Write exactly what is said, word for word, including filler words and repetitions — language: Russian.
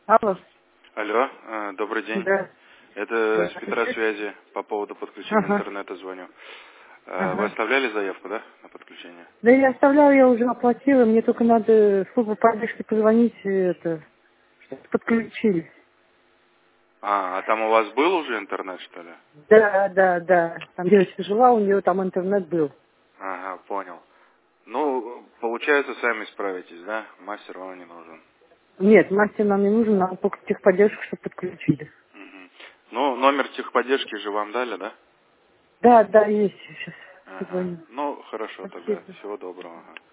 Алло. Алло, э, добрый день. Да. Это с Петра Здравствуйте. связи по поводу подключения Ага. интернета звоню. Э, Вы Ага. оставляли заявку, да, на подключение? Да я оставляла, я уже оплатила. Мне только надо в службу поддержки позвонить, и это, чтобы подключили. А, а там у вас был уже интернет, что ли? Да, да, да. Там девочка жила, у нее там интернет был. Ага, понял. Ну, получается, сами справитесь, да? Мастер вам не нужен. Нет, мастер нам не нужен, нам только техподдержку, чтобы подключили. Мгм. Ну, номер техподдержки же вам дали, да? Да, да, есть сейчас. Ага. Позвоню. Ну, хорошо тогда. Спасибо. Всего доброго. Ага.